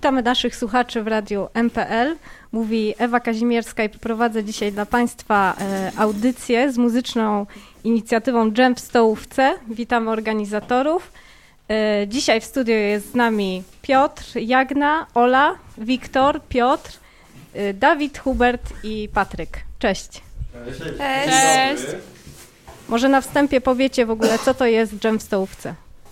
Witamy naszych słuchaczy w radiu MPL. Mówi Ewa Kazimierska i prowadzę dzisiaj dla Państwa audycję z muzyczną inicjatywą Dżem w Stołówce. Witamy organizatorów. Dzisiaj w studiu jest z nami Piotr, Jagna, Ola, Wiktor, Piotr, Dawid, Hubert i Patryk. Cześć. Cześć. Cześć. Może na wstępie powiecie w ogóle, co to jest Dżem w Stołówce?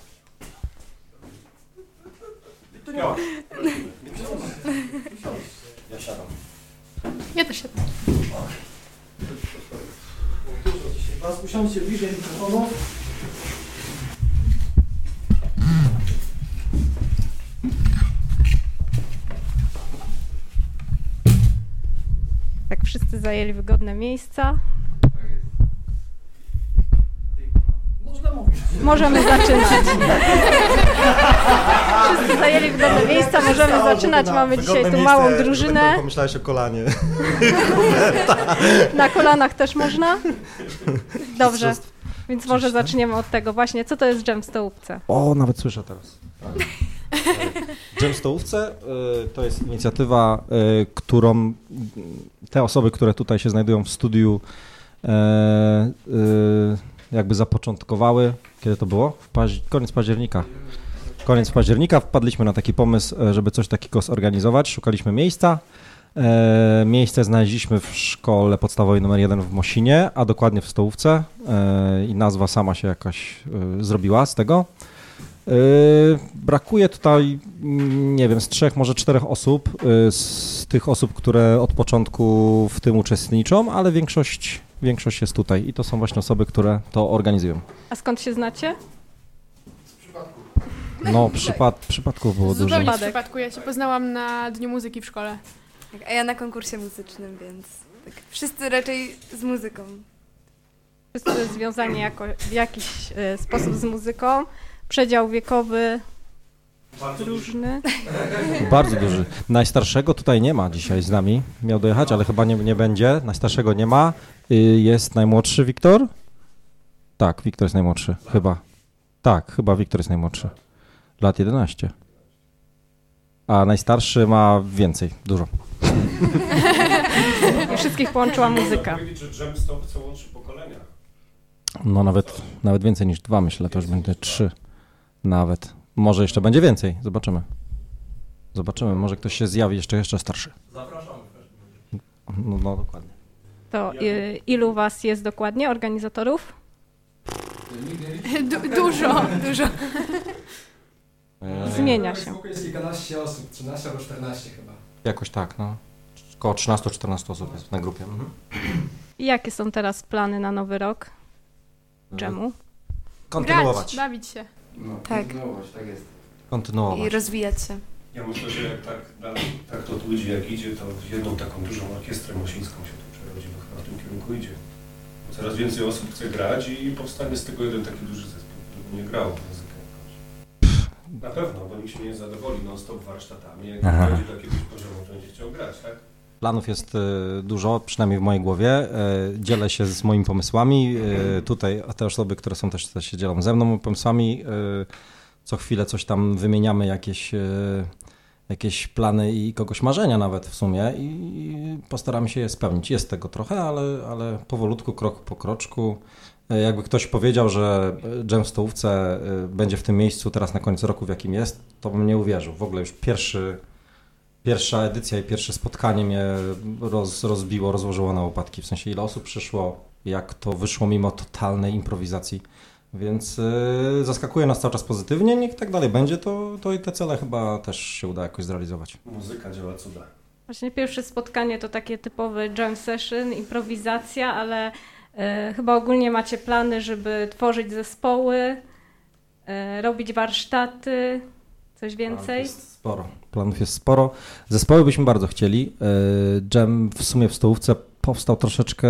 Ja też siadam. Teraz usiądźcie bliżej mikrofonu. Tak, wszyscy zajęli wygodne miejsca. Można mówić. Możemy zaczynać. Wszyscy zajęli wygodne miejsca, możemy zaczynać. Mamy dzisiaj tu małą drużynę. Pomyślałeś o kolanie. Na kolanach też można? Dobrze, więc może zaczniemy od tego właśnie. Co to jest dżem w stołówce? O, nawet słyszę teraz. Dżem w stołówce to jest inicjatywa, którą te osoby, które tutaj się znajdują w studiu, jakby zapoczątkowały. Kiedy to było? Koniec października. Koniec października wpadliśmy na taki pomysł, żeby coś takiego zorganizować. Szukaliśmy miejsca. Miejsce znaleźliśmy w szkole podstawowej nr 1 w Mosinie, a dokładnie w stołówce i nazwa sama się jakaś zrobiła z tego. Brakuje tutaj, nie wiem, z 3, może 4 osób, z tych osób, które od początku w tym uczestniczą, ale większość jest tutaj i to są właśnie osoby, które to organizują. A skąd się znacie? No, przypadków było dużo. Zupełnie z przypadku. Ja się poznałam na Dniu Muzyki w szkole. Tak, a ja na konkursie muzycznym, więc tak, wszyscy raczej z muzyką. Wszyscy związani w jakiś sposób z muzyką. Przedział wiekowy różny. Bardzo duży. Najstarszego tutaj nie ma dzisiaj z nami. Miał dojechać, ale chyba nie będzie. Najstarszego nie ma. Jest najmłodszy Wiktor? Tak, Wiktor jest najmłodszy. Chyba. Tak, chyba Wiktor jest najmłodszy. Lat 11. A najstarszy ma więcej, dużo. I wszystkich połączyła muzyka. Można powiedzieć, że dżem w stołówce łączy pokolenia. No nawet więcej niż 2, myślę, to już będzie 3 nawet. Może jeszcze będzie więcej, zobaczymy. Może ktoś się zjawi jeszcze starszy. Zapraszamy. No dokładnie. To ilu was jest dokładnie, organizatorów? Dużo. Zmienia się. W Facebooku jest kilkanaście osób, 13 albo 14 chyba. Jakoś tak, no. Około 13-14 osób jest na grupie. I jakie są teraz plany na nowy rok? Dżemu? Kontynuować. Grać, bawić się. Tak. Tak jest. Kontynuować. I rozwijać się. Ja myślę, że jak tak to tu idzie, jak idzie, to jedną taką dużą orkiestrę mosińską się tu przerodzi, bo chyba w tym kierunku idzie. Coraz więcej osób chce grać i powstanie z tego jeden taki duży zespół, który nie grał w muzykę. Na pewno, bo nikt się nie zadowoli non-stop warsztatami, jak dojdzie do jakiegoś poziomu, to będzie chciał grać, tak? Planów jest dużo, przynajmniej w mojej głowie. Dzielę się z moimi pomysłami. Tutaj te osoby, które są też się dzielą ze mną pomysłami. Co chwilę coś tam wymieniamy, jakieś plany i kogoś marzenia nawet w sumie i postaramy się je spełnić. Jest tego trochę, ale powolutku, krok po kroczku. Jakby ktoś powiedział, że dżem w stołówce będzie w tym miejscu teraz na koniec roku, w jakim jest, to bym nie uwierzył. W ogóle już pierwsza edycja i pierwsze spotkanie mnie rozłożyło na łopatki. W sensie ile osób przyszło, jak to wyszło mimo totalnej improwizacji. Więc zaskakuje nas cały czas pozytywnie. Niech tak dalej będzie, to i te cele chyba też się uda jakoś zrealizować. Muzyka działa cuda. Właśnie pierwsze spotkanie to takie typowe jam session, improwizacja, ale chyba ogólnie macie plany, żeby tworzyć zespoły, robić warsztaty, coś więcej? Planów jest sporo. Zespoły byśmy bardzo chcieli. Jam w sumie w stołówce powstał troszeczkę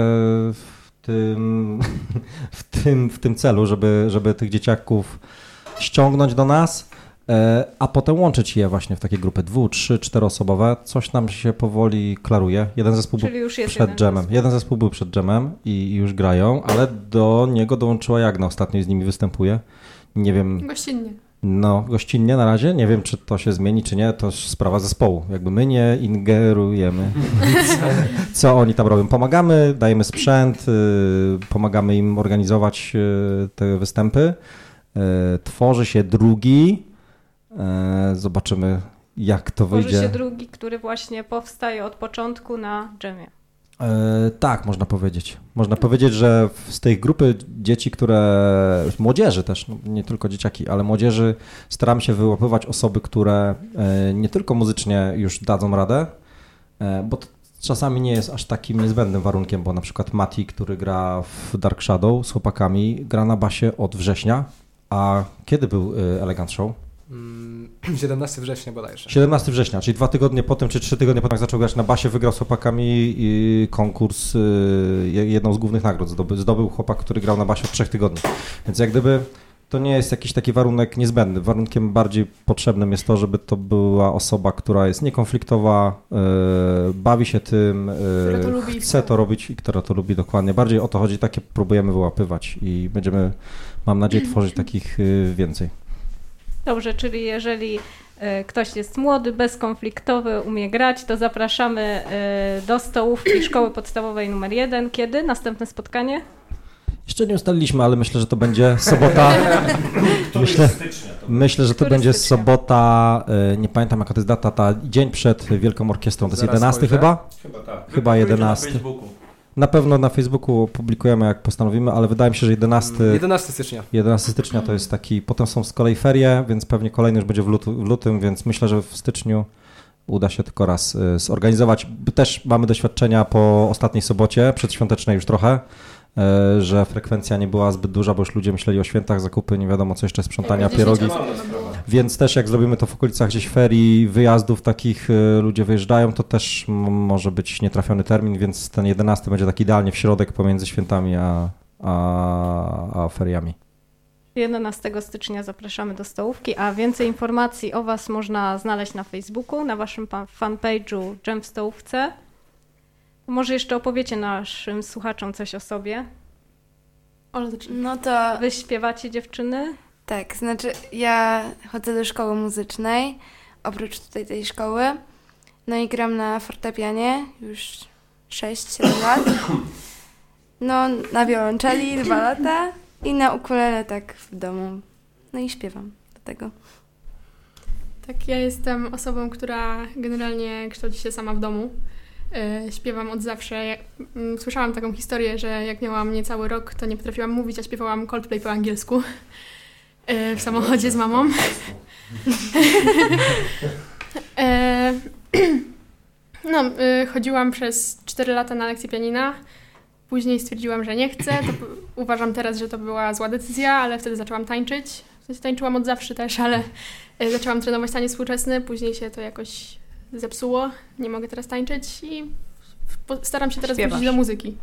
w tym celu, żeby tych dzieciaków ściągnąć do nas, a potem łączyć je właśnie w takie grupy 2, 3, 4 osobowe. Coś nam się powoli klaruje. Jeden zespół był przed dżemem. Jeden zespół był przed dżemem i już grają, ale do niego dołączyła Jagna. Ostatnio z nimi występuje. Nie wiem. Gościnnie. No, gościnnie na razie. Nie wiem, czy to się zmieni, czy nie. To sprawa zespołu. Jakby my nie ingerujemy, co oni tam robią. Pomagamy, dajemy sprzęt, pomagamy im organizować te występy. Tworzy się drugi. Zobaczymy, jak to wyjdzie. Tworzy się drugi, który właśnie powstaje od początku na dżemie. Tak, można powiedzieć. Można powiedzieć, że z tej grupy dzieci, młodzieży też, no nie tylko dzieciaki, ale młodzieży, staramy się wyłapywać osoby, które nie tylko muzycznie już dadzą radę, bo to czasami nie jest aż takim niezbędnym warunkiem, bo na przykład Mati, który gra w Dark Shadow z chłopakami, gra na basie od września, a kiedy był Elegant Show? 17 września bodajże. 17 września, czyli 2 tygodnie potem, czy 3 tygodnie potem, jak zaczął grać na basie, wygrał z chłopakami konkurs, jedną z głównych nagród zdobył chłopak, który grał na basie od 3 tygodni. Więc jak gdyby to nie jest jakiś taki warunek niezbędny. Warunkiem bardziej potrzebnym jest to, żeby to była osoba, która jest niekonfliktowa, bawi się tym, chce to robić i która to lubi dokładnie. Bardziej o to chodzi, takie próbujemy wyłapywać i będziemy, mam nadzieję, tworzyć takich więcej. Dobrze, czyli jeżeli ktoś jest młody, bezkonfliktowy, umie grać, to zapraszamy do stołówki Szkoły Podstawowej nr 1. Kiedy? Następne spotkanie? Jeszcze nie ustaliliśmy, ale myślę, że to będzie sobota. Myślę, że to będzie sobota, nie pamiętam jaka to jest data, dzień przed Wielką Orkiestrą, to jest 11 chyba? Chyba tak. Chyba 11. Na pewno na Facebooku publikujemy, jak postanowimy, ale wydaje mi się, że 11 stycznia. 11 stycznia to jest taki, potem są z kolei ferie, więc pewnie kolejny już będzie w lutym, więc myślę, że w styczniu uda się tylko raz zorganizować. Też mamy doświadczenia po ostatniej sobocie, przedświątecznej już trochę, że frekwencja nie była zbyt duża, bo już ludzie myśleli o świętach, zakupy, nie wiadomo co jeszcze, sprzątania, pierogi. Więc też jak zrobimy to w okolicach gdzieś ferii, wyjazdów takich, ludzie wyjeżdżają, to też może być nietrafiony termin, więc ten 11 będzie tak idealnie w środek pomiędzy świętami a feriami. 11 stycznia zapraszamy do stołówki, a więcej informacji o Was można znaleźć na Facebooku, na Waszym fanpage'u Dżem w Stołówce. Może jeszcze opowiecie naszym słuchaczom coś o sobie. No to... Wy śpiewacie, dziewczyny? Tak, znaczy ja chodzę do szkoły muzycznej, oprócz tutaj tej szkoły. No i gram na fortepianie już 6-7 lat. No na wiolonczeli 2 lata i na ukulele tak w domu. No i śpiewam do tego. Tak, ja jestem osobą, która generalnie kształci się sama w domu. Śpiewam od zawsze. Słyszałam taką historię, że jak miałam niecały rok, to nie potrafiłam mówić, a śpiewałam Coldplay po angielsku w samochodzie z mamą. Chodziłam przez 4 lata na lekcję pianina. Później stwierdziłam, że nie chcę. Uważam teraz, że to była zła decyzja, ale wtedy zaczęłam tańczyć. W sensie tańczyłam od zawsze też, ale zaczęłam trenować taniec współczesny. Później się to jakoś zepsuło. Nie mogę teraz tańczyć i staram się teraz wrócić do muzyki.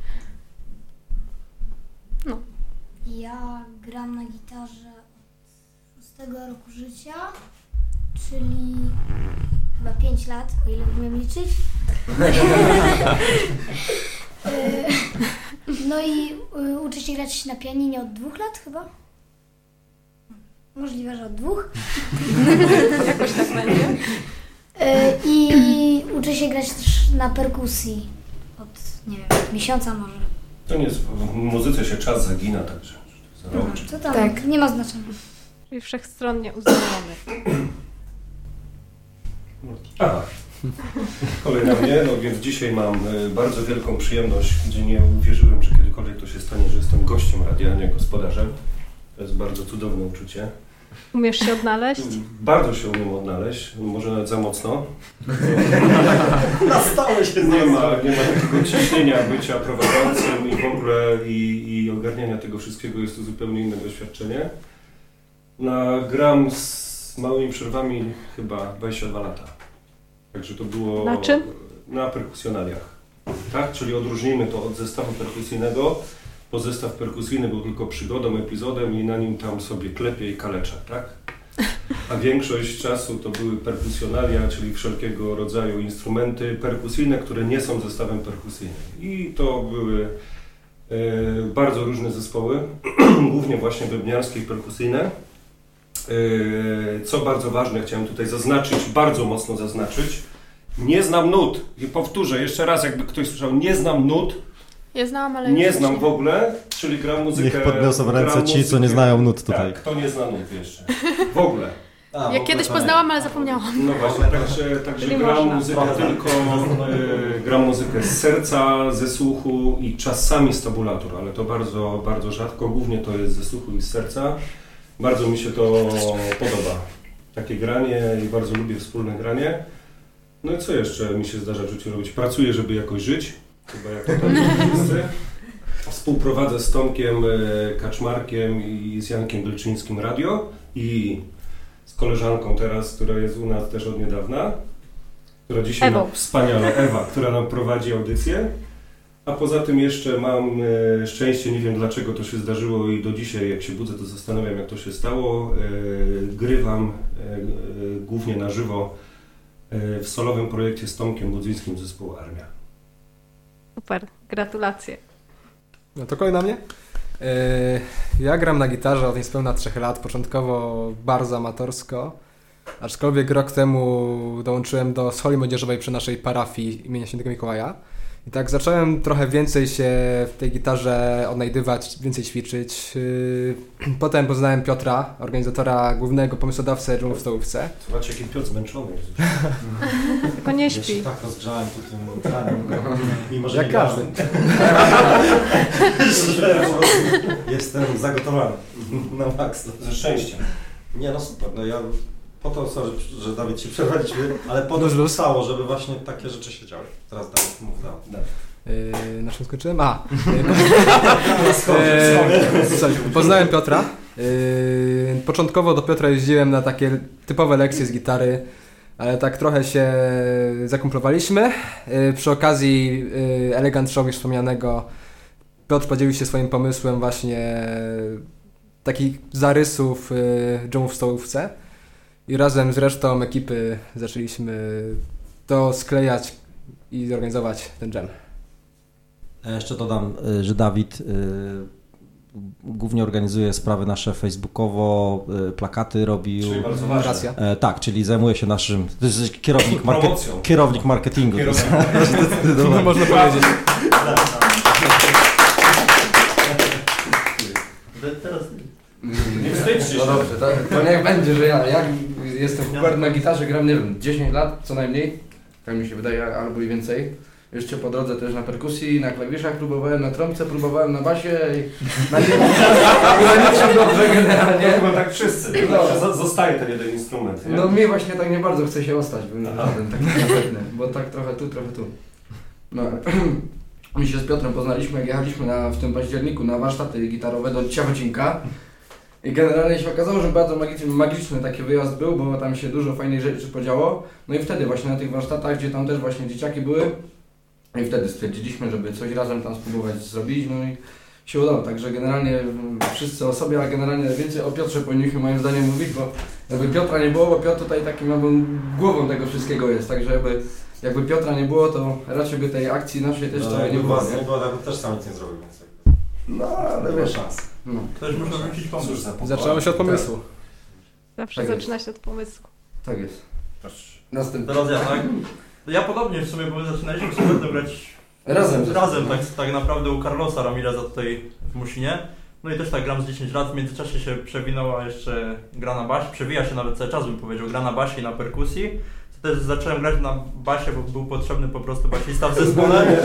No. Ja gram na gitarze od 6 roku życia, czyli chyba 5 lat, o ile umiem liczyć. No i uczę się grać na pianinie od 2 lat chyba. Możliwe, że od 2. Jakoś tak będzie. I uczę się grać też na perkusji od, nie wiem, miesiąca może. To nie jest, w muzyce się czas zagina, także za rok. To tam tak. Nie ma znaczenia. Czyli wszechstronnie uzdolniony. Aha. Kolej na mnie, no więc dzisiaj mam bardzo wielką przyjemność, gdzie nie uwierzyłem, że kiedykolwiek to się stanie, że jestem gościem radia, a nie gospodarzem. To jest bardzo cudowne uczucie. Umiesz się odnaleźć? Bardzo się umiem odnaleźć, może nawet za mocno. Na stałe się Nie ma takiego ciśnienia bycia prowadzącym i w ogóle i ogarniania tego wszystkiego, jest to zupełnie inne doświadczenie. Gram z małymi przerwami chyba 22 lata. Także to było... Na czym? Na perkusjonaliach. Tak, czyli odróżnijmy to od zestawu perkusyjnego, bo zestaw perkusyjny był tylko przygodą, epizodem i na nim tam sobie klepie i kaleczę, tak? A większość czasu to były perkusjonalia, czyli wszelkiego rodzaju instrumenty perkusyjne, które nie są zestawem perkusyjnym. I to były bardzo różne zespoły, głównie właśnie bębniarskie i perkusyjne. Co bardzo ważne, chciałem tutaj zaznaczyć, bardzo mocno zaznaczyć, nie znam nut. I powtórzę jeszcze raz, jakby ktoś słyszał, nie znam nut. Ja znam, ale nie znam w ogóle, czyli gram muzykę. Niech podniosą ręce ci, co nie znają nut tutaj. Tak, kto nie zna nut jeszcze. W ogóle. Ja kiedyś poznałam, ale zapomniałam. No właśnie, także gram muzykę z serca, ze słuchu i czasami z tabulatur, ale to bardzo, bardzo rzadko, głównie to jest ze słuchu i z serca. Bardzo mi się to podoba, takie granie i bardzo lubię wspólne granie. No i co jeszcze mi się zdarza w życiu robić? Pracuję, żeby jakoś żyć, chyba jak to tam wszyscy. Współprowadzę z Tomkiem Kaczmarkiem i z Jankiem Belczyńskim radio i z koleżanką teraz, która jest u nas też od niedawna, która dzisiaj wspaniale, Ewa, która nam prowadzi audycję. A poza tym jeszcze mam szczęście, nie wiem dlaczego to się zdarzyło i do dzisiaj jak się budzę to zastanawiam jak to się stało. Grywam głównie na żywo w solowym projekcie z Tomkiem Budzyńskim zespołu Armia. Super, gratulacje. No to kolej na mnie. Ja gram na gitarze od niespełna 3 lat, początkowo bardzo amatorsko, aczkolwiek rok temu dołączyłem do scholi młodzieżowej przy naszej parafii imienia Świętego Mikołaja. I tak zacząłem trochę więcej się w tej gitarze odnajdywać, więcej ćwiczyć. Potem poznałem Piotra, organizatora, głównego pomysłodawcę Dżemu w stołówce. Zobaczcie, jaki Piotr zmęczony jest. Tylko nie śpi. Ja się tak rozgrzałem po tym traniu, mimo że jak nie każdy. Jestem zagotowany na maks. Ze szczęściem. Nie, no super. No ja po to, sorry, że Dawid się przerwaliśmy, ale po to zostało, żeby właśnie takie rzeczy się działy. Teraz Dawid mów dalej. Na czym skończyłem? Poznałem Piotra. Początkowo do Piotra jeździłem na takie typowe lekcje z gitary, ale tak trochę się zakumplowaliśmy. Przy okazji Elegant Show już wspomnianego Piotr podzielił się swoim pomysłem właśnie takich zarysów dżemu w stołówce i razem z resztą ekipy zaczęliśmy to sklejać i zorganizować ten dżem. Ja jeszcze dodam, że Dawid głównie organizuje sprawy nasze facebookowo, plakaty robił. Czyli bardzo ważne. Tak, czyli zajmuje się naszym, to jest kierownik marketingu. No, można powiedzieć. Nie wstydźcie się. No dobrze, to niech będzie, że ja jestem Hubert na gitarze, gram, nie wiem, 10 lat co najmniej, tak mi się wydaje, albo i więcej. Jeszcze po drodze też na perkusji, na klawiszach próbowałem, na trąbce próbowałem, na basie i na niczym dobrze generalnie. Chyba tak wszyscy, no. Zostaje ten jeden instrument. Nie? No mi właśnie tak nie bardzo chce się ostać, bym taki pewny, bo tak trochę tu. No, my się z Piotrem poznaliśmy, jak jechaliśmy w tym październiku na warsztaty gitarowe do Ciachocinka. I generalnie się okazało, że bardzo magiczny taki wyjazd był, bo tam się dużo fajnych rzeczy podziało. No i wtedy właśnie na tych warsztatach, gdzie tam też właśnie dzieciaki były, i wtedy stwierdziliśmy, żeby coś razem tam spróbować zrobić, no i się udało. Także generalnie wszyscy o sobie, a generalnie więcej o Piotrze powinniśmy moim zdaniem mówić, bo jakby Piotra nie było, bo Piotr tutaj takim głową tego wszystkiego jest, także jakby Piotra nie było, to raczej by tej akcji naszej też trochę nie było. Nie było, też sam nic nie zrobił, więc no ale wiesz, szans. No. Też można wrócić pomysł. Zaczęło się od pomysłu. Zawsze Tak zaczyna się od pomysłu. Tak jest. Następny. Teraz ja, tak? Ja podobnie w sumie, bo my zaczynaliśmy sobie grać razem tak naprawdę u Carlosa Ramireza tutaj w Musinie. No i też tak gram z 10 lat, w międzyczasie się przewinęła jeszcze gra na basie, przewija się nawet cały czas bym powiedział, gra na basie i na perkusji. Też zacząłem grać na basie, bo był potrzebny po prostu basista w zespole.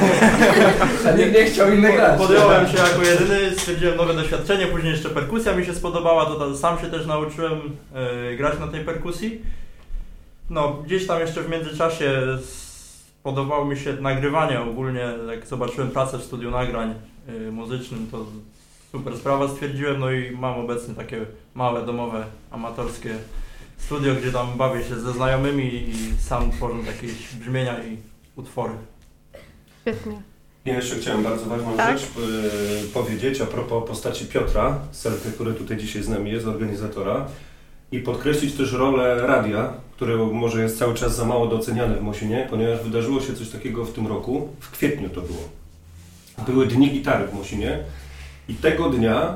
A nikt nie chciał inny grać. Podjąłem się jako jedyny, stwierdziłem nowe doświadczenie, później jeszcze perkusja mi się spodobała, to sam się też nauczyłem grać na tej perkusji. No, gdzieś tam jeszcze w międzyczasie podobało mi się nagrywanie ogólnie, jak zobaczyłem pracę w studiu nagrań muzycznym, to super sprawa stwierdziłem, no i mam obecnie takie małe, domowe, amatorskie studio, gdzie tam bawię się ze znajomymi i sam tworzę jakieś brzmienia i utwory. Świetnie. Ja jeszcze chciałem bardzo ważną rzecz powiedzieć a propos postaci Piotra Selty, który tutaj dzisiaj z nami jest, organizatora. I podkreślić też rolę radia, które może jest cały czas za mało doceniane w Mosinie, ponieważ wydarzyło się coś takiego w tym roku, w kwietniu to było. Były Dni Gitary w Mosinie i tego dnia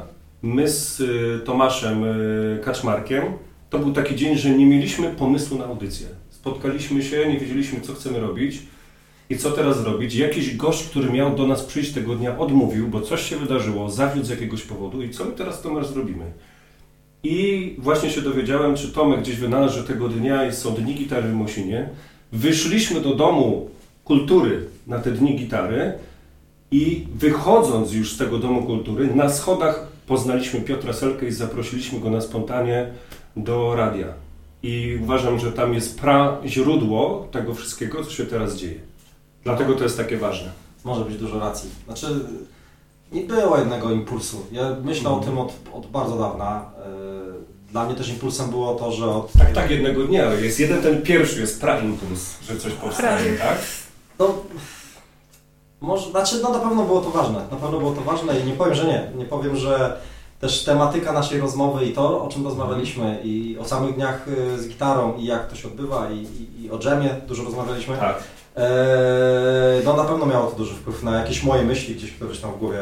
my z Tomaszem Kaczmarkiem, to był taki dzień, że nie mieliśmy pomysłu na audycję. Spotkaliśmy się, nie wiedzieliśmy, co chcemy robić i co teraz robić. Jakiś gość, który miał do nas przyjść tego dnia, odmówił, bo coś się wydarzyło, zawiódł z jakiegoś powodu i co my teraz, Tomasz, zrobimy? I właśnie się dowiedziałem, czy Tomek gdzieś wynalazł, że tego dnia są Dni Gitary w Mosinie. Wyszliśmy do Domu Kultury na te Dni Gitary i wychodząc już z tego Domu Kultury, na schodach poznaliśmy Piotra Selkę i zaprosiliśmy go na spontanie do radia. I uważam, że tam jest źródło tego wszystkiego, co się teraz dzieje. Dlatego to jest takie ważne. Może być dużo racji. Znaczy, nie było jednego impulsu. Ja myślę o tym od bardzo dawna. Dla mnie też impulsem było to, że Tak, jednego dnia. Jest jeden, ten pierwszy jest praimpuls, że coś powstanie, tak? No, może, znaczy, no na pewno było to ważne. Na pewno było to ważne i nie powiem, że nie. Nie powiem, że też tematyka naszej rozmowy i to, o czym rozmawialiśmy i o samych dniach z gitarą i jak to się odbywa i o dżemie dużo rozmawialiśmy. Tak. No na pewno miało to duży wpływ na jakieś moje myśli gdzieś, które tam w głowie,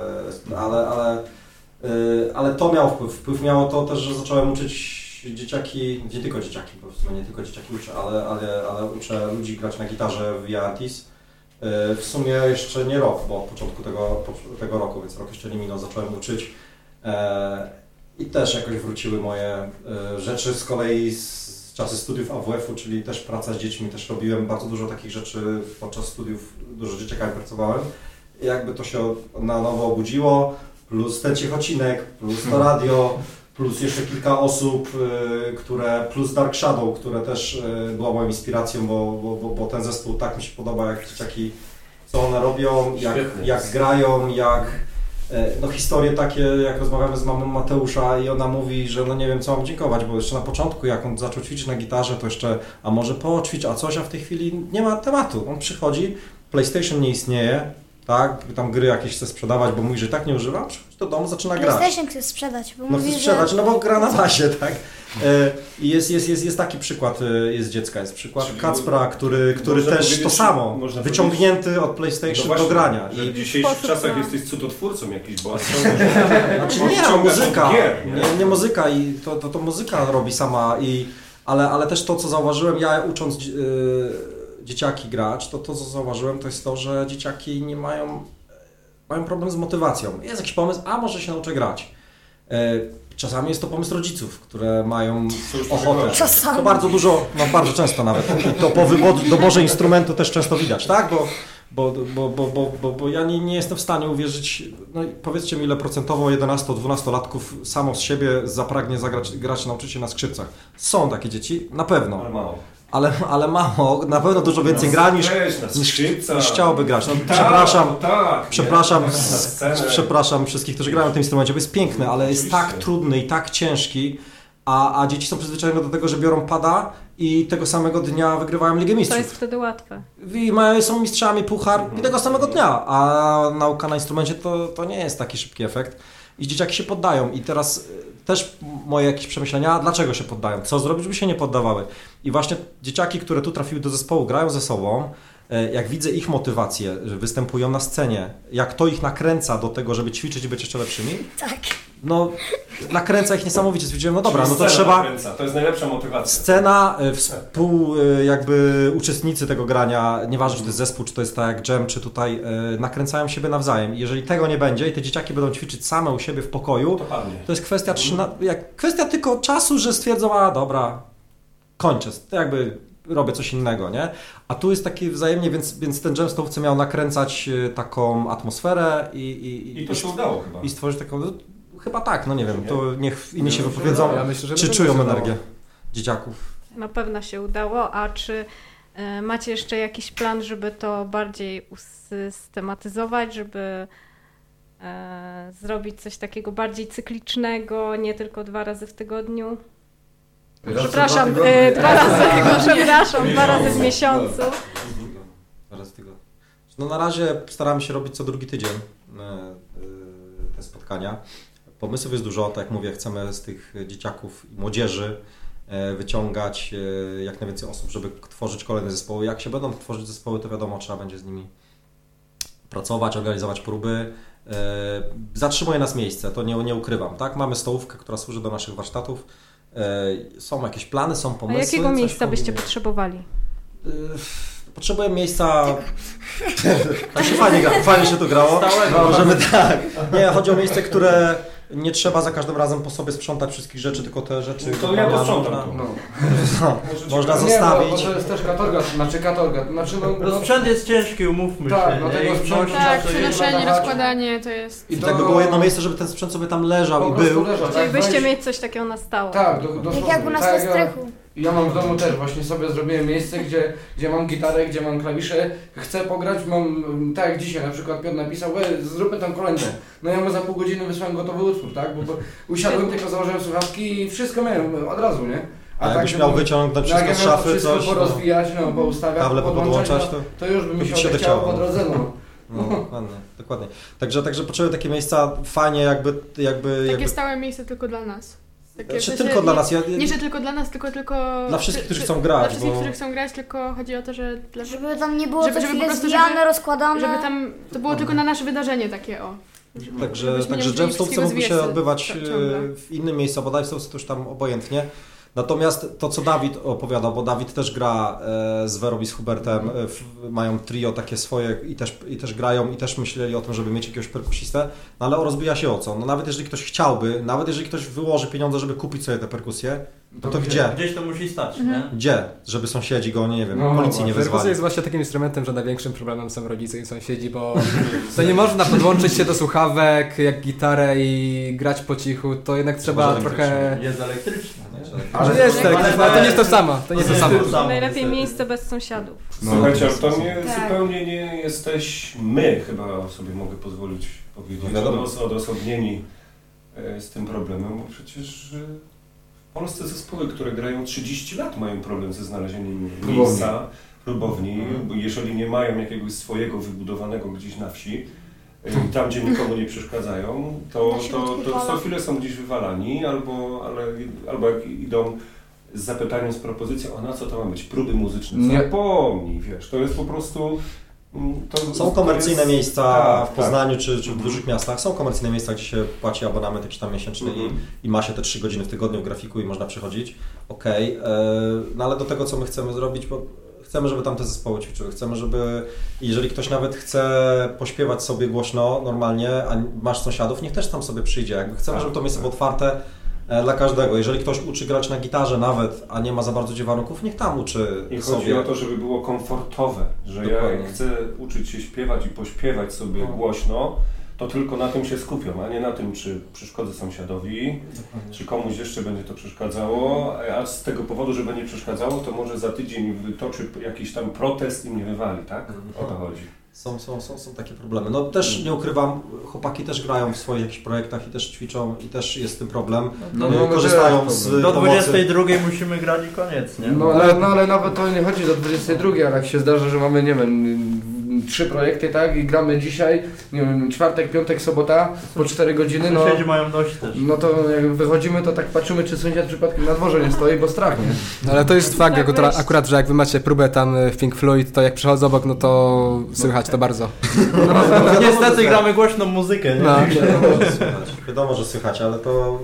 ale to miało wpływ. Wpływ miało to też, że zacząłem uczyć dzieciaki, nie tylko dzieciaki, bo w sumie nie tylko dzieciaki uczę, ale uczę ludzi grać na gitarze via Artis. W sumie jeszcze nie rok, bo od początku tego roku, więc rok jeszcze nie minął, zacząłem uczyć. I też jakoś wróciły moje rzeczy z kolei z czasy studiów AWF-u, czyli też praca z dziećmi, też robiłem bardzo dużo takich rzeczy podczas studiów, dużo z dzieciakami pracowałem. I jakby to się na nowo obudziło, plus ten Ciechocinek, plus to radio, plus jeszcze kilka osób, plus Dark Shadow, które też była moją inspiracją, bo ten zespół tak mi się podoba, jak dzieciaki, co one robią, jak grają, no historie takie, jak rozmawiamy z mamą Mateusza i ona mówi, że no nie wiem, co mam dziękować, bo jeszcze na początku, jak on zaczął ćwiczyć na gitarze, to jeszcze, a może poćwicz, a coś, a w tej chwili nie ma tematu. On przychodzi, PlayStation nie istnieje, tak, tam gry jakieś chce sprzedawać, bo mówi, że tak nie używa, przychodzi do domu, zaczyna grać. PlayStation chce sprzedać, bo no mówi, chce sprzedać, że... no bo gra na basie, tak. I jest taki przykład, jest dziecka, jest przykład Kacpra, który też to samo, wyciągnięty od PlayStation do grania. I w dzisiejszych czasach jesteś cudotwórcą jakiś, bo znaczy nie, muzyka, nie muzyka i to muzyka robi sama, ale też to, co zauważyłem, ja ucząc dzieciaki grać, to co zauważyłem, to jest to, że dzieciaki nie mają problem z motywacją. Jest jakiś pomysł, a może się nauczę grać. Czasami jest to pomysł rodziców, które mają ochotę. Czasami. To bardzo dużo, no bardzo często nawet. I to po doborze instrumentu też często widać, tak? Bo ja nie jestem w stanie uwierzyć, no powiedzcie mi ile procentowo 11-12-latków samo z siebie zapragnie grać, nauczyć się na skrzypcach. Są takie dzieci, na pewno. Ale mało. Ale mało, na pewno dużo więcej gra niż chciałoby grać. No, przepraszam wszystkich, którzy grają na tym instrumencie, bo jest piękny, ale jest tak trudny i tak ciężki, a dzieci są przyzwyczajone do tego, że biorą pada i tego samego dnia wygrywają Ligę Mistrzów. To jest wtedy łatwe. I są mistrzami, puchar i tego samego dnia, a nauka na instrumencie to nie jest taki szybki efekt. I dzieciaki się poddają i teraz też moje jakieś przemyślenia, dlaczego się poddają, co zrobić, żeby się nie poddawały. I właśnie dzieciaki, które tu trafiły do zespołu, grają ze sobą, jak widzę ich motywację, że występują na scenie, jak to ich nakręca do tego, żeby ćwiczyć i być jeszcze lepszymi, tak. No nakręca ich niesamowicie, stwierdziłem, no dobra, czyli no to trzeba... Nakręca. To jest najlepsza motywacja. Scena, jakby uczestnicy tego grania, nieważne czy to jest zespół, czy to jest tak jak jam, czy tutaj, nakręcają siebie nawzajem. Jeżeli tego nie będzie i te dzieciaki będą ćwiczyć same u siebie w pokoju, to jest kwestia tylko czasu, że stwierdzą, a dobra, kończę, to jakby robię coś innego, nie? A tu jest takie wzajemnie, więc ten jam stołówce miał nakręcać taką atmosferę i to się udało chyba. I stworzyć taką... Chyba tak, no nie wiem, to niech inni się wypowiedzą, czy czują energię dzieciaków. Na pewno się udało, a czy macie jeszcze jakiś plan, żeby to bardziej usystematyzować, żeby zrobić coś takiego bardziej cyklicznego, nie tylko 2 razy w tygodniu? Przepraszam, 2 razy w miesiącu. 2 razy w tygodniu. No na razie staramy się robić co drugi tydzień te spotkania. Pomysłów jest dużo, tak jak mówię, chcemy z tych dzieciaków i młodzieży wyciągać jak najwięcej osób, żeby tworzyć kolejne zespoły. Jak się będą tworzyć zespoły, to wiadomo, trzeba będzie z nimi pracować, organizować próby. Zatrzymuje nas miejsce, to nie ukrywam, tak? Mamy stołówkę, która służy do naszych warsztatów, są jakieś plany, są pomysły. A jakiego miejsca byście potrzebowali? Potrzebuję miejsca... Tak się fajnie się tu grało. Możemy tak. Nie, chodzi o miejsce, które nie trzeba za każdym razem po sobie sprzątać wszystkich rzeczy, tylko te rzeczy... To ja to sprzątam. Można zostawić. Nie, bo to jest też katorga. Sprzęt jest ciężki, umówmy się. Tak, no tego sprzętu. Tak, przenoszenie, rozkładanie to jest... I tak by było jedno miejsce, żeby ten sprzęt sobie tam leżał i był. Chcielibyście mieć coś takiego na stałe. Tak, Jak u nas na strychu. Ja mam w domu też, właśnie sobie zrobiłem miejsce, gdzie mam gitarę, gdzie mam klawisze, chcę pograć, mam, tak jak dzisiaj na przykład Piotr napisał, zróbmy tam kolędę. No ja mu za pół godziny wysłałem gotowy utwór, tak, bo usiadłem, tylko założyłem słuchawki i wszystko miałem od razu, nie? A jakbyś miał wyciągnąć wszystko z szafy, wszystko coś, porozwijać, poustawiać, kable podłączać, to już by mi się odechciało po drodze, No, dokładnie. Także potrzebuję takie miejsca fajnie jakby... Takie stałe miejsce tylko dla nas. Znaczy tylko dla nas. Nie, że tylko dla nas, tylko dla wszystkich, którzy chcą grać. Dla wszystkich, którzy chcą grać, tylko chodzi o to, że... Żeby tam nie było co chwilę zwijane, rozkładane. Żeby tam to było tylko na nasze wydarzenie takie, o. Także Jam w Stołówce mógłby się odbywać w innym miejscu, bo Dave Stołówce to już tam obojętnie. Natomiast to, co Dawid opowiadał, bo Dawid też gra z Werą i z Hubertem, mają trio takie swoje i też grają i też myśleli o tym, żeby mieć jakiegoś perkusistę, no ale rozbija się o co? No nawet jeżeli ktoś chciałby, nawet jeżeli ktoś wyłoży pieniądze, żeby kupić sobie te perkusje, to gdzie? Gdzieś to musi stać, nie? Gdzie? Żeby sąsiedzi go, nie wiem, policji nie wezwali. Perkusja jest właśnie takim instrumentem, że największym problemem są rodzice i sąsiedzi, bo to nie można podłączyć się do słuchawek jak gitarę i grać po cichu, to jednak trzeba trochę... Jest elektryczne. Ale jest elektryczne, ale to nie jest to samo. To nie jest to samo. Najlepiej miejsce bez sąsiadów. Słuchajcie, ale to nie, zupełnie nie jesteśmy, chyba sobie mogę pozwolić powiedzieć, odosobnieni z tym problemem, bo przecież w Polsce zespoły, które grają 30 lat, mają problem ze znalezieniem miejsca, próbowni, bo jeżeli nie mają jakiegoś swojego wybudowanego gdzieś na wsi, tam gdzie nikomu nie przeszkadzają, to co chwilę są gdzieś wywalani, albo jak idą z zapytaniem, z propozycją, a na co to ma być? Próby muzyczne. Zapomnij, wiesz, to jest po prostu... Są komercyjne miejsca w Poznaniu czy w dużych miastach, są komercyjne miejsca, gdzie się płaci abonament jakiś tam miesięczny i ma się te 3 godziny w tygodniu w grafiku i można przychodzić. Okej, no ale do tego, co my chcemy zrobić, bo chcemy, żeby tam te zespoły ćwiczyły, chcemy, żeby jeżeli ktoś nawet chce pośpiewać sobie głośno, normalnie, a masz sąsiadów, niech też tam sobie przyjdzie. Jakby chcemy, żeby to miejsce było otwarte dla każdego. Jeżeli ktoś uczy grać na gitarze nawet, a nie ma za bardzo gdzie warunków, niech tam uczy I sobie. chodzi o to, żeby było komfortowe, że dokładnie. Ja jak chcę uczyć się śpiewać i pośpiewać sobie głośno, to tylko na tym się skupiam, a nie na tym, czy przeszkodzę sąsiadowi, czy komuś jeszcze będzie to przeszkadzało, a z tego powodu, że będzie przeszkadzało, to może za tydzień wytoczy jakiś tam protest i mnie wywali, tak? O to chodzi. Są takie problemy. No też nie ukrywam, chłopaki też grają w swoich jakichś projektach i też ćwiczą i też jest z tym problem. Korzystają z do 22 musimy grać i koniec, nie? No ale nawet to nie chodzi do 22, ale jak się zdarza, że mamy, nie wiem, 3 projekty, tak, i gramy dzisiaj, nie wiem, czwartek, piątek, sobota, po 4 godziny, no... Sąsiedzi mają dość też. No to jak wychodzimy, to tak patrzymy, czy sąsiad przypadkiem na dworze nie stoi, bo strach, nie? No ale to jest fakt, akurat, że jak wy macie próbę tam w Pink Floyd, to jak przychodzę obok, no to słychać to bardzo. No, niestety gramy głośną muzykę, nie? No. Wiadomo, że słychać, ale to...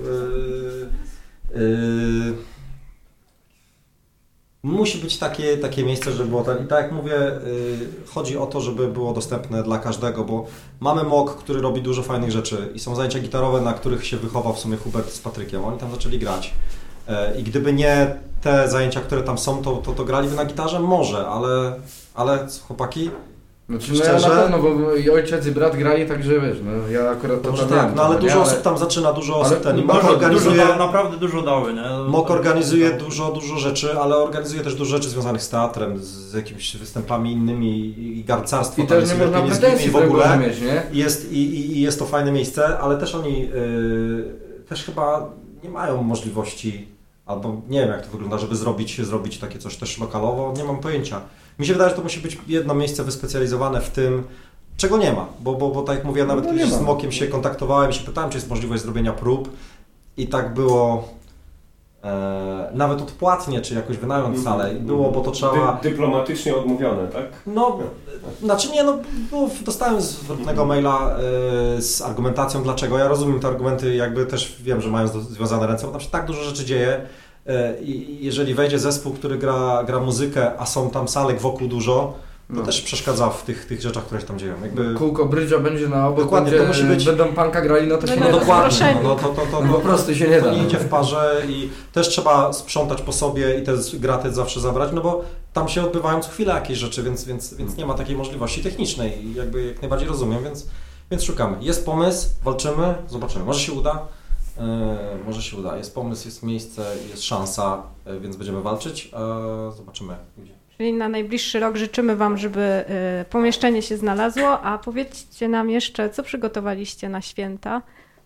Musi być takie miejsce, żeby było ten. I tak jak mówię, chodzi o to, żeby było dostępne dla każdego, bo mamy MOK, który robi dużo fajnych rzeczy i są zajęcia gitarowe, na których się wychował w sumie Hubert z Patrykiem. Oni tam zaczęli grać. I gdyby nie te zajęcia, które tam są, to graliby na gitarze? Może, ale chłopaki... Znaczy, no ja na pewno, bo i ojciec i brat grali, także wiesz, no ja akurat to tak, no ale dużo osób tam zaczyna, dużo osób ten MOK organizuje, naprawdę dużo dały, nie? MOK organizuje dużo rzeczy, ale organizuje też dużo rzeczy związanych z teatrem, z jakimiś występami innymi i garcarstwo. I też nie można pretensji w ogóle mieć, nie? Jest to fajne miejsce, ale też oni też chyba nie mają możliwości, albo nie wiem jak to wygląda, żeby zrobić takie coś też lokalowo, nie mam pojęcia. Mi się wydaje, że to musi być jedno miejsce wyspecjalizowane w tym, czego nie ma, bo tak jak mówię, nawet kiedyś z MOK-iem się kontaktowałem i się pytałem, czy jest możliwość zrobienia prób i tak było, nawet odpłatnie, czy jakoś wynająć salę. Było, bo to trzeba... Dyplomatycznie odmówione, tak? No, znaczy nie, no, dostałem zwrotnego maila z argumentacją dlaczego. Ja rozumiem te argumenty, jakby też wiem, że mają związane ręce, bo tam się tak dużo rzeczy dzieje. I jeżeli wejdzie zespół, który gra muzykę, a są tam salek wokół dużo, to też przeszkadza w tych rzeczach, które się tam dzieją. Jakby... Kółko brydża będzie na obok, dokładnie, to musi być... będą punka grali, no to się nie da. Dokładnie, to po prostu się nie da. To nie idzie w parze i też trzeba sprzątać po sobie i te graty zawsze zabrać, no bo tam się odbywają co chwilę jakieś rzeczy, więc nie ma takiej możliwości technicznej i jakby jak najbardziej rozumiem, więc szukamy. Jest pomysł, walczymy, zobaczymy. Może się uda. Może się uda. Jest pomysł, jest miejsce, jest szansa, więc będziemy walczyć. Zobaczymy jak pójdzie. Czyli na najbliższy rok życzymy Wam, żeby pomieszczenie się znalazło, a powiedzcie nam jeszcze, co przygotowaliście na święta?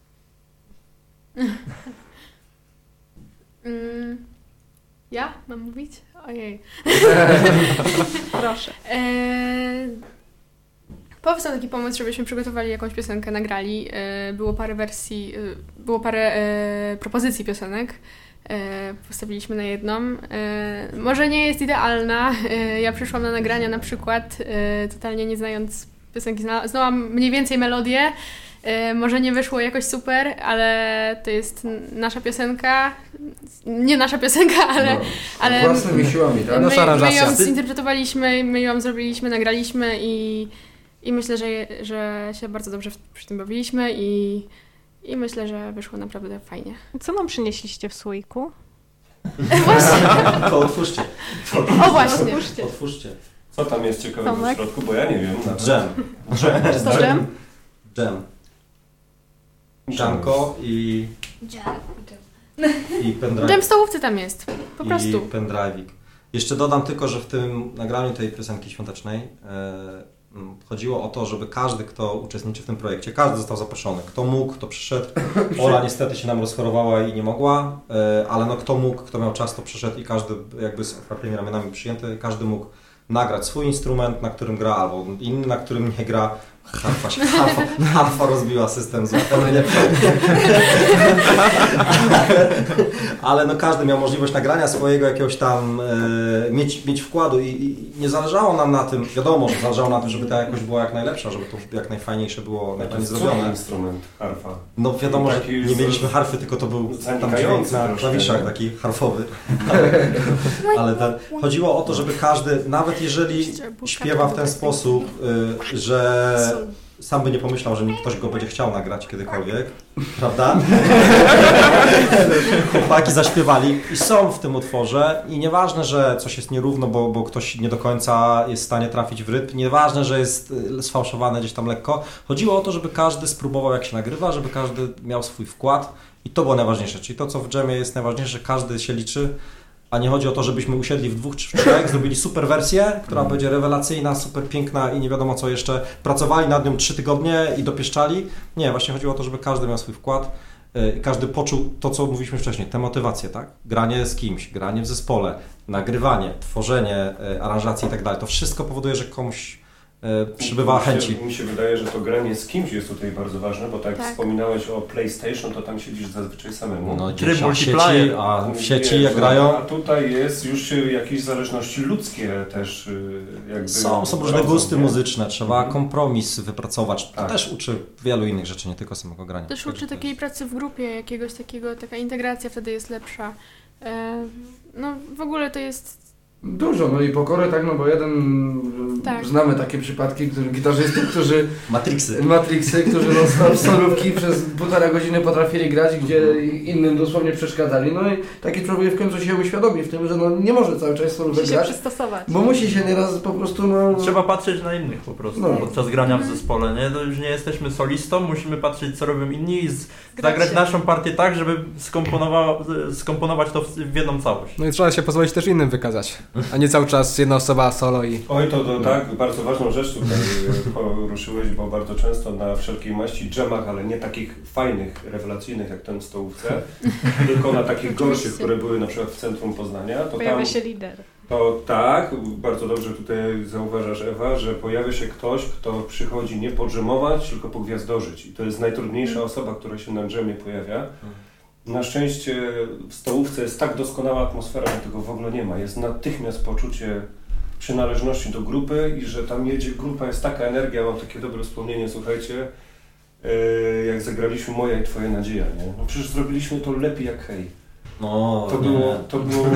Ja? Mam mówić? Ojej. Proszę. Powstał taki pomysł, żebyśmy przygotowali jakąś piosenkę, nagrali. Było parę wersji, było parę propozycji piosenek. Postawiliśmy na jedną. Może nie jest idealna. Ja przyszłam na nagrania na przykład, totalnie nie znając piosenki. Znałam mniej więcej melodię. Może nie wyszło jakoś super, ale to jest nasza piosenka. Nie nasza piosenka, ale własnymi siłami, tak? My ją zinterpretowaliśmy, my ją zrobiliśmy, nagraliśmy i myślę, że się bardzo dobrze przy tym bawiliśmy i myślę, że wyszło naprawdę fajnie. Co nam przynieśliście w słoiku? Właśnie. To otwórzcie. O właśnie. Otwórzcie. Co tam jest ciekawego w środku, bo ja nie wiem. Dżem. To dżem? Dżem. Dżemko i pendrive. Dżem w stołówce tam jest, po prostu. I pendrive'ik. Jeszcze dodam tylko, że w tym nagraniu tej piosenki świątecznej chodziło o to, żeby każdy, kto uczestniczy w tym projekcie, każdy został zaproszony. Kto mógł, kto przyszedł. Ola niestety się nam rozchorowała i nie mogła, ale no kto mógł, kto miał czas, to przyszedł i każdy jakby z otwartymi ramionami przyjęty, każdy mógł nagrać swój instrument, na którym gra, albo inny, na którym nie gra. Harfa rozbiła system złotem. Ale no każdy miał możliwość nagrania swojego jakiegoś tam, mieć wkładu i nie zależało nam na tym, wiadomo, że zależało na tym, żeby ta jakość była jak najlepsza, żeby to jak najfajniejsze było, najfajniej zrobione. Instrument, harfa. No wiadomo, że nie mieliśmy harfy, tylko to był tam dźwięk na klawiszach taki harfowy. Ale chodziło o to, żeby każdy, nawet jeżeli śpiewa w ten sposób, że sam by nie pomyślał, że ktoś go będzie chciał nagrać kiedykolwiek, prawda? Chłopaki zaśpiewali i są w tym utworze i nieważne, że coś jest nierówno, bo ktoś nie do końca jest w stanie trafić w rytm, nieważne, że jest sfałszowane gdzieś tam lekko. Chodziło o to, żeby każdy spróbował jak się nagrywa, żeby każdy miał swój wkład i to było najważniejsze. Czyli to, co w dżemie jest najważniejsze, że każdy się liczy, a nie chodzi o to, żebyśmy usiedli w 2 czy 3, zrobili super wersję, która będzie rewelacyjna, super piękna i nie wiadomo co jeszcze, pracowali nad nią 3 tygodnie i dopieszczali. Nie, właśnie chodziło o to, żeby każdy miał swój wkład i każdy poczuł to, co mówiliśmy wcześniej, tę motywację, tak? Granie z kimś, granie w zespole, nagrywanie, tworzenie, aranżacji i tak dalej. To wszystko powoduje, że komuś przybywa chęci. Mi się wydaje, że to granie z kimś jest tutaj bardzo ważne, bo tak jak wspominałeś o PlayStation, to tam siedzisz zazwyczaj samemu. No, tryb multiplayer, a w sieci jak grają... A tutaj jest już jakieś zależności ludzkie też jakby... Są różne gusty muzyczne, trzeba kompromis wypracować. To też uczy wielu innych rzeczy, nie tylko samego grania. Też uczy takiej pracy w grupie, jakiegoś takiego, taka integracja wtedy jest lepsza. No w ogóle to jest... Dużo, no i pokorę, tak, no bo znamy takie przypadki, gitarzystów, którzy... Matrixy, którzy no solówki przez 1,5 godziny potrafili grać, gdzie innym dosłownie przeszkadzali. No i taki człowiek w końcu się uświadomi w tym, że no nie może cały czas solówek grać. Musi się przystosować. Bo musi się nieraz po prostu, no... Trzeba patrzeć na innych po prostu podczas grania w zespole, nie? To już nie jesteśmy solistą, musimy patrzeć co robią inni i zagrać naszą partię tak, żeby skomponować to w jedną całość. No i trzeba się pozwolić też innym wykazać. A nie cały czas jedna osoba solo i... Oj, to tak, bardzo ważną rzecz tutaj poruszyłeś, bo bardzo często na wszelkiej maści dżemach, ale nie takich fajnych, rewelacyjnych jak ten w stołówce, tylko na takich gorszych, które były na przykład w centrum Poznania. To pojawia tam, się lider. To tak, bardzo dobrze tutaj zauważasz, Ewa, że pojawia się ktoś, kto przychodzi nie podżemować, tylko pogwiazdożyć. I to jest najtrudniejsza osoba, która się na dżemie pojawia. Na szczęście w stołówce jest tak doskonała atmosfera, że tego w ogóle nie ma. Jest natychmiast poczucie przynależności do grupy i że tam jedzie grupa, jest taka energia, mam takie dobre wspomnienie, słuchajcie, jak zagraliśmy Moja i Twoja nadzieja, nie? No przecież zrobiliśmy to lepiej jak Hej. No, To było...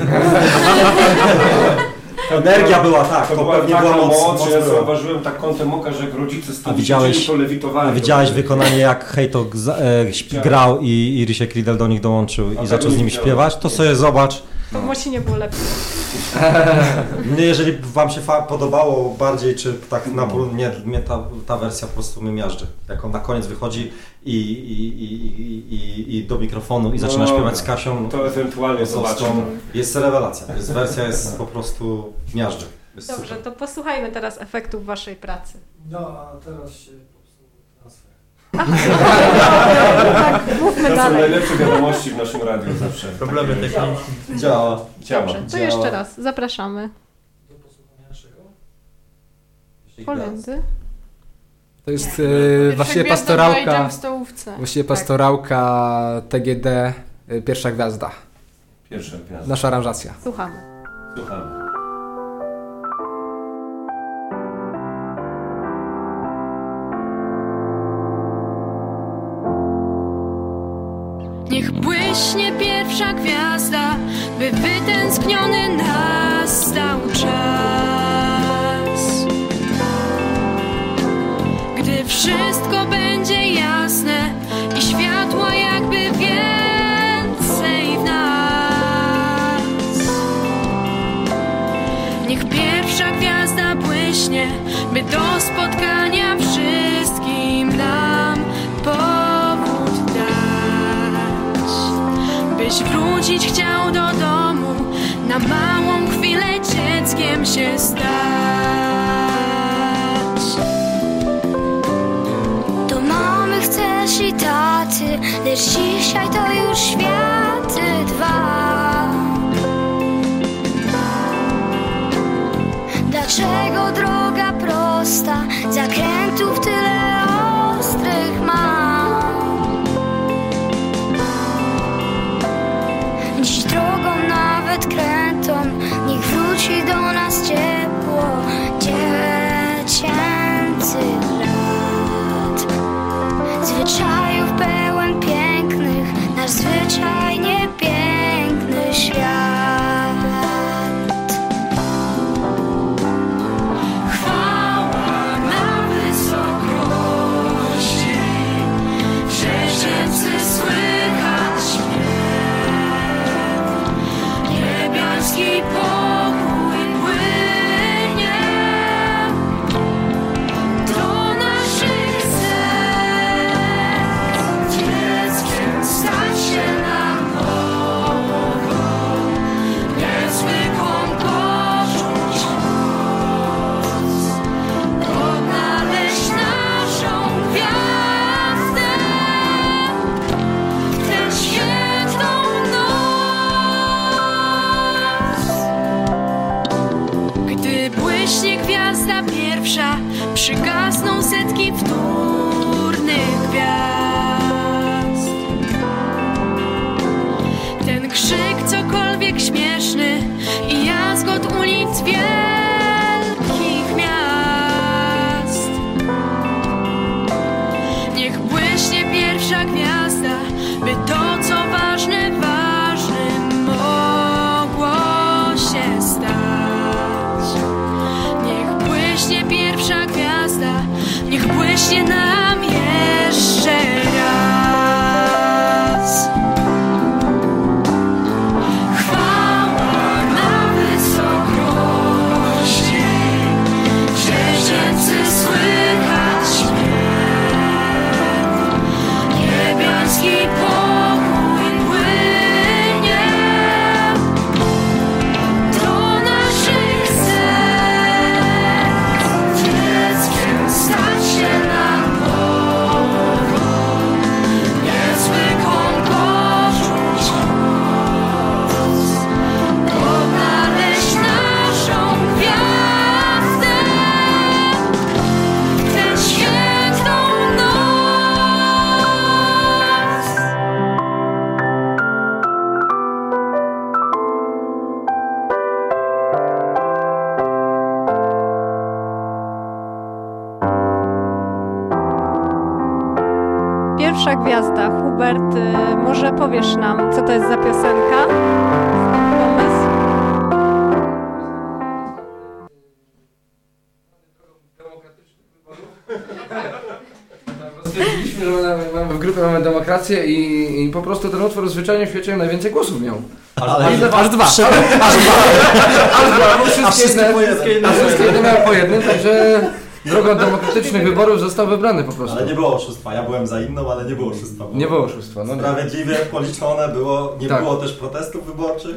Energia była tak, to pewnie była moc. Ja zauważyłem tak kątem oka, że jak rodzice z tym to lewitowali. A widziałeś wykonanie, jak Hejto grał i Rysiek Riedel do nich dołączył i zaczął z nimi śpiewać? To sobie zobacz. To musi nie było lepiej. Mnie, jeżeli wam się podobało bardziej, czy tak mnie ta wersja po prostu mnie miażdży. Jak on na koniec wychodzi i do mikrofonu i zaczyna śpiewać z Kasią. To ewentualnie zobaczę. Jest rewelacja. Wersja jest po prostu miażdży. Dobrze, super. To posłuchajmy teraz efektów waszej pracy. No, a teraz się popsuł transfer. Tak, mówmy to dalej. są najlepsze wiadomości w naszym radiu zawsze. Problemy techniczne. Działa. Dobrze, to jeszcze raz. Zapraszamy. Do posłuchania czego? Kolendy. To jest Pierwsza właściwie gwiazda pastorałka. była w stołówce. Właściwie pastorałka TGD, pierwsza gwiazda. Pierwsza gwiazda. Nasza aranżacja. Słuchamy. Słuchamy. Niech błyśnie pierwsza gwiazda, by wytęskniony nastał czas. Gdy wszystko będzie jasne i światła jakby więcej w nas. Niech pierwsza gwiazda błyśnie, by do spotkania wszystkim nam powód dać. Byś wrócić chciał do domu, na małą chwilę dzieckiem się stać. Do mamy chcesz i taty, lecz dzisiaj to już światy dwa. Dlaczego droga prosta, zakrętów tyle ostrych ma? Dziś drogą nawet krętą, niech wróci do nas ciepło dziecięcych lat. Zwyczajów pełen pięknych, nasz zwyczajnie piękny świat. Chwała na wysokości, dziecięcy słychać śpiew. Niebiański pokój płynie do naszych serc. gwiazda. Hubert, może powiesz nam, co to jest za piosenka? Pomysł? Stwierdziliśmy, że w grupie mamy demokrację i po prostu ten utwór zwyczajnie w świecie najwięcej głosów miał. Aż dwa. Bo wszystkie inne miały po jednym, także drogą demokratycznych wyborów został wybrany po prostu. Ale nie było oszustwa. Ja byłem za inną, ale nie było oszustwa. Nie było oszustwa. No sprawiedliwie policzone było, nie było też protestów wyborczych.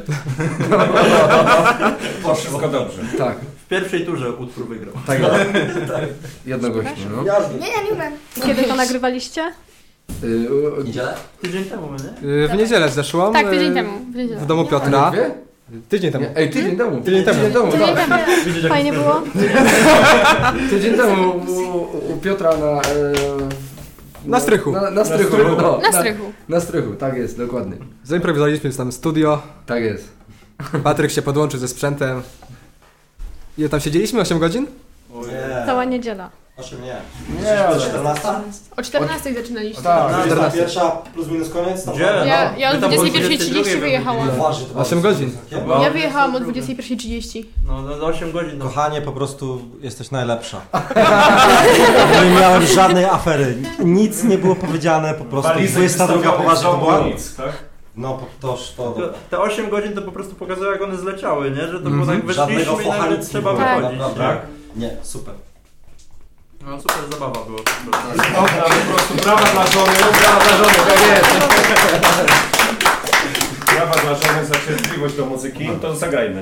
Wszystko dobrze. Tak. W pierwszej turze utwór wygrał. Tak, jednogłośnie. No. Nie umiem. Kiedy to nagrywaliście? Niedzielę? Tydzień temu, nie? W niedzielę zeszłą. Tak, tydzień temu. W domu Piotra. Tydzień temu. Tydzień temu. Fajnie było? Tydzień temu u Piotra na strychu. Na strychu, tak jest, dokładnie. Zaimprowizowaliśmy tam studio. Tak jest. Patryk się podłączył ze sprzętem. Ile tam siedzieliśmy? 8 godzin? Cała niedziela. 8 nie. O 14? O 14 zaczynaliście. Tak. 14. Pierwsza plus minus koniec? Gdzie? Ja o 21:30 wyjechałam. 8 godzin. Ja wyjechałam o 21:30. No za 8 godzin. Kochanie, po prostu jesteś najlepsza. Nie miałem żadnej afery. Nic nie było powiedziane, po prostu 22 poważnie to była. No to... Te 8 godzin to po prostu pokazuje, jak one zleciały, nie? Że to było tak Żadnego wyszliśmy i nagle trzeba wychodzić. Tak? Nie, super. No super zabawa była. Po prostu brawa dla żony. tak jest. Brawa dla żony za cierpliwość do muzyki. To zagrajmy.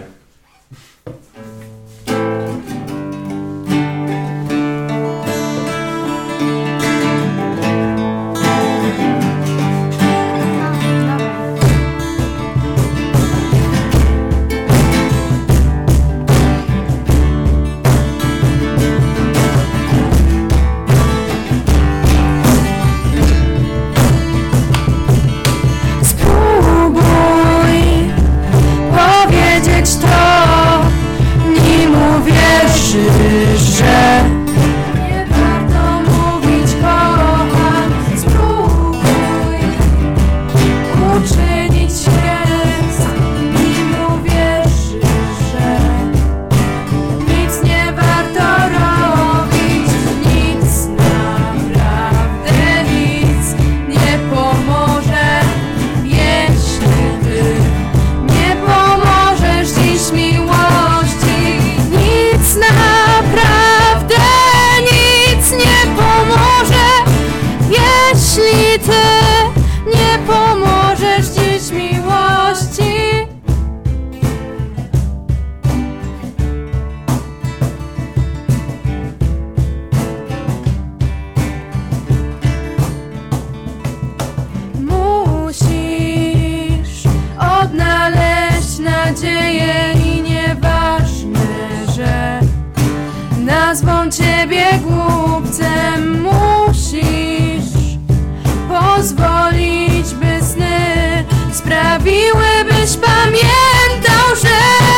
nazwą ciebie głupcem, musisz pozwolić, by sny sprawiły, byś pamiętał, że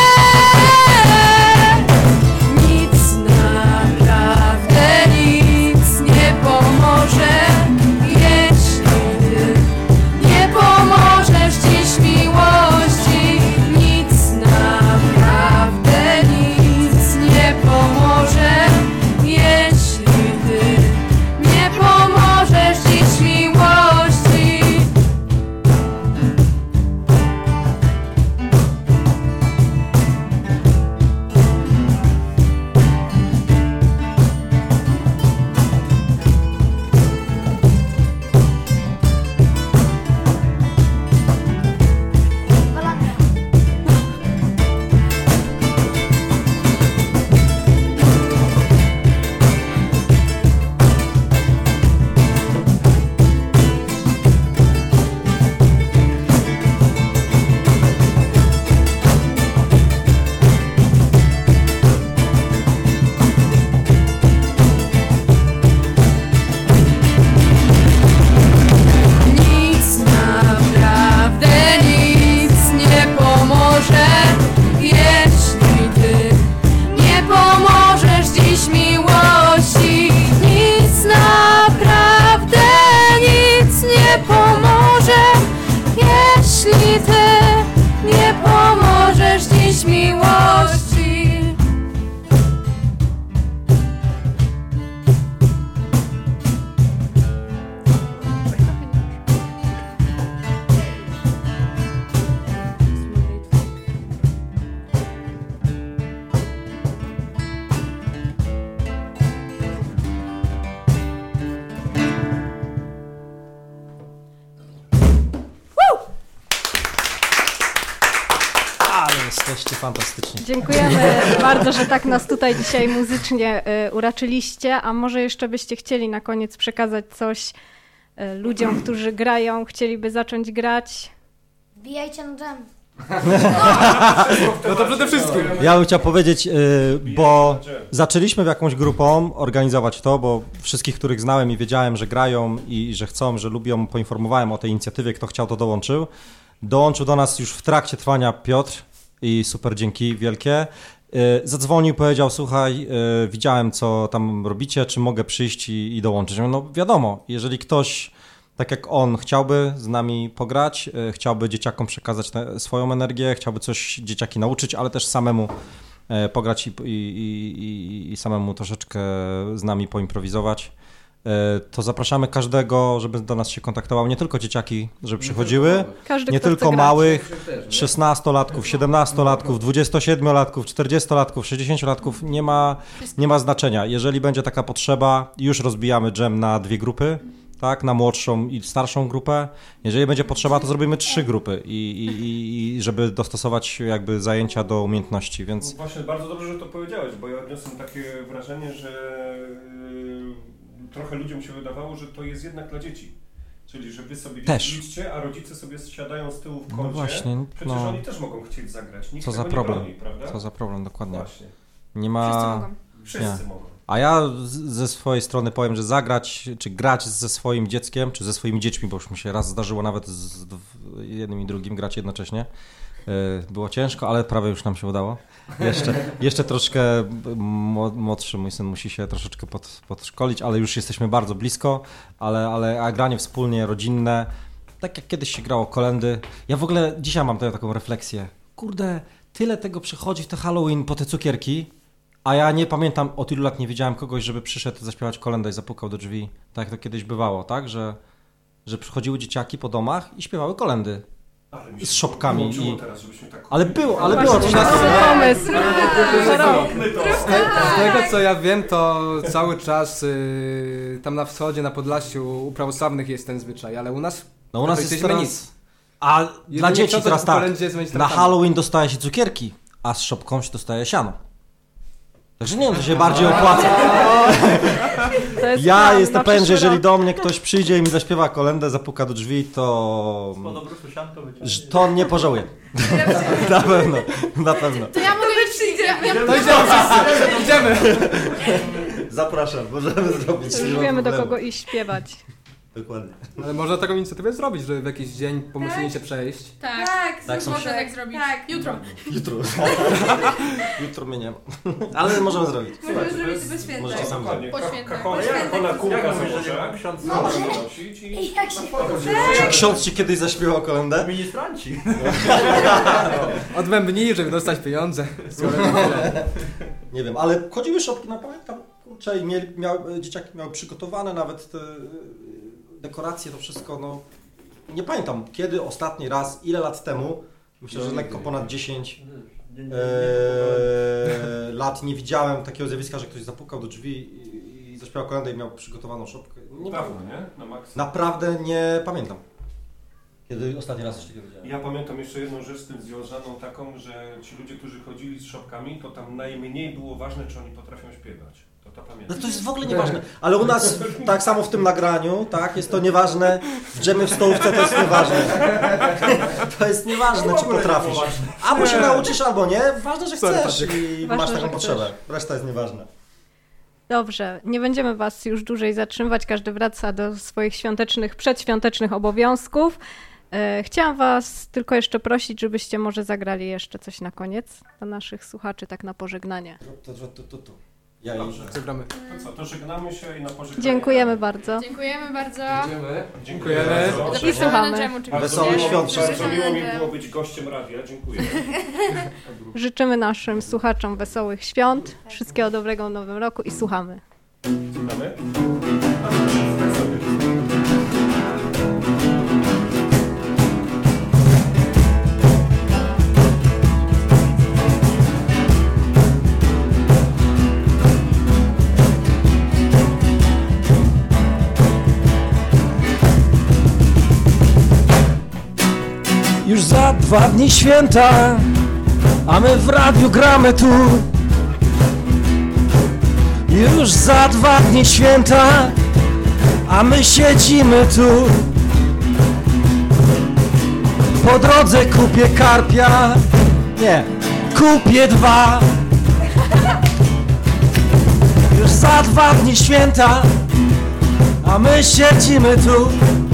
nic, naprawdę nic nie pomoże, jeśli ty nie pomożesz dziś miłości. Nic, naprawdę nic nie pomoże, jeśli ty Jesteście fantastyczni. Dziękujemy bardzo, że tak nas tutaj dzisiaj muzycznie uraczyliście, a może jeszcze byście chcieli na koniec przekazać coś ludziom, którzy grają, chcieliby zacząć grać? Wbijajcie na dżem. No to przede wszystkim. Ja bym chciał powiedzieć, bo zaczęliśmy jakąś grupą organizować to, bo wszystkich, których znałem i wiedziałem, że grają i że chcą, że lubią, poinformowałem o tej inicjatywie, kto chciał, to dołączył. Dołączył do nas już w trakcie trwania Piotr i super dzięki wielkie. Zadzwonił, powiedział, słuchaj, widziałem co tam robicie, czy mogę przyjść i dołączyć. No wiadomo, jeżeli ktoś, tak jak on, chciałby z nami pograć, chciałby dzieciakom przekazać swoją energię, chciałby coś dzieciaki nauczyć, ale też samemu pograć i samemu troszeczkę z nami poimprowizować, to zapraszamy każdego, żeby do nas się kontaktował, nie tylko dzieciaki, żeby przychodziły, nie tylko małych, 16-latków, 17-latków, 27-latków, 40-latków, 60-latków, nie ma znaczenia. Jeżeli będzie taka potrzeba, już rozbijamy dżem na 2 grupy, tak, na młodszą i starszą grupę. Jeżeli będzie potrzeba, to zrobimy 3 grupy i żeby dostosować jakby zajęcia do umiejętności, więc... No właśnie, bardzo dobrze, że to powiedziałeś, bo ja odniosłem takie wrażenie, że trochę ludziom się wydawało, że to jest jednak dla dzieci. Czyli, że wy sobie idźcie, a rodzice sobie siadają z tyłu w kącie. No właśnie, przecież oni też mogą chcieć zagrać. Nikt co tego za problem, nie broni, prawda? Co za problem, dokładnie. Właśnie. Nie ma... Wszyscy mogą. Wszyscy mogą. A ja ze swojej strony powiem, że zagrać, czy grać ze swoim dzieckiem, czy ze swoimi dziećmi, bo już mi się raz zdarzyło nawet z jednym i drugim grać jednocześnie. Było ciężko, ale prawie już nam się udało. Jeszcze troszkę młodszy mój syn musi się troszeczkę podszkolić, ale już jesteśmy bardzo blisko, a granie wspólnie, rodzinne, tak jak kiedyś się grało kolędy. Ja w ogóle dzisiaj mam taką refleksję. Kurde, tyle tego przychodzi w te Halloween po te cukierki, a ja nie pamiętam, od ilu lat nie widziałem kogoś, żeby przyszedł zaśpiewać kolędę i zapukał do drzwi. Tak jak to kiedyś bywało, tak? Że przychodziły dzieciaki po domach i śpiewały kolędy. Z szopkami. Ale było. Pomysł. Z tego co ja wiem, to cały czas tam na wschodzie, na Podlasiu u prawosławnych jest ten zwyczaj, ale u nas... No u nas jest teraz... A dla dzieci teraz tak, na Halloween dostaje się cukierki, a z szopką się dostaje siano. Także nie wiem, to się bardziej opłaca. Ja jestem pewien, że jeżeli do mnie ktoś przyjdzie i mi zaśpiewa kolędę, zapuka do drzwi, to nie pożałuje. Na pewno. To ja mogę przyjdzie. To idziemy. Zapraszam, możemy zrobić. Już wiemy, do kogo iść śpiewać. Dokładnie. Ale można taką inicjatywę zrobić, żeby w jakiś dzień pomyślnie się przejść. Tak, można tak zrobić. Tak. Jutro. Jutro mnie nie ma. Ale możemy zrobić. Możemy zrobić bez święta. Możecie sami zrobić. Po świętach. Czy ksiądz ci kiedyś zaśpiewał kolędę? Ministranci. Odwębnili, żeby dostać pieniądze. Nie wiem, ale chodziły szopki na pamiętam. Kurczę, dzieciaki miały przygotowane nawet te dekoracje, to wszystko, no nie pamiętam kiedy ostatni raz, ile lat temu, myślę, że lekko ponad 10 lat nie widziałem takiego zjawiska, że ktoś zapukał do drzwi i zaśpiewał kolędę i miał przygotowaną szopkę. Naprawdę nie pamiętam. Kiedy ostatni raz coś takiego widziałem. Ja pamiętam jeszcze jedną rzecz z tym związaną taką, że ci ludzie, którzy chodzili z szopkami, to tam najmniej było ważne, czy oni potrafią śpiewać. No to jest w ogóle nieważne, ale u nas tak samo w tym nagraniu, tak, jest to nieważne, w dżemie w stołówce to jest nieważne. To jest nieważne, czy potrafisz. Albo się nauczysz, albo nie, ważne, że chcesz i masz taką potrzebę. Reszta jest nieważna. Dobrze, nie będziemy was już dłużej zatrzymywać, każdy wraca do swoich przedświątecznych obowiązków. Chciałam was tylko jeszcze prosić, żebyście może zagrali jeszcze coś na koniec dla naszych słuchaczy, tak na pożegnanie. Zagramy. To co, to żegnamy się i na pożegnanie. Dziękujemy bardzo. Dziękujemy bardzo. Dziękujemy. I słuchamy. Wesołych świąt. Bardzo miło mi było być gościem radia. Dziękuję. Życzymy naszym słuchaczom wesołych świąt, wszystkiego dobrego w nowym roku i słuchamy. Słuchamy? Już za 2 dni święta, a my w radiu gramy tu. Już za 2 dni święta, a my siedzimy tu. Po drodze kupię karpia, nie, kupię 2. Już za 2 dni święta, a my siedzimy tu.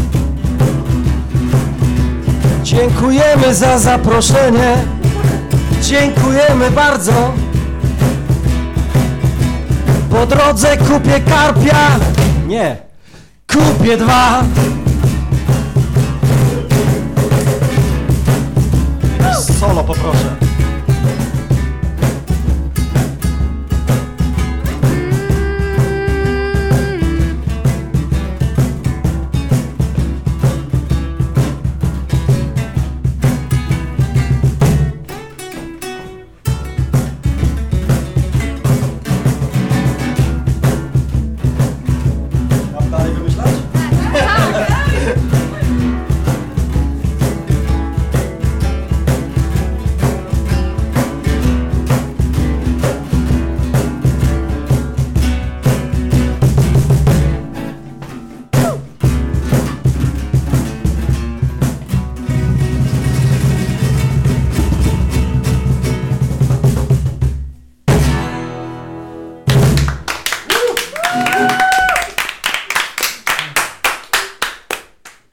Dziękujemy za zaproszenie, dziękujemy bardzo. Po drodze kupię karpia, nie, kupię 2. Solo poproszę.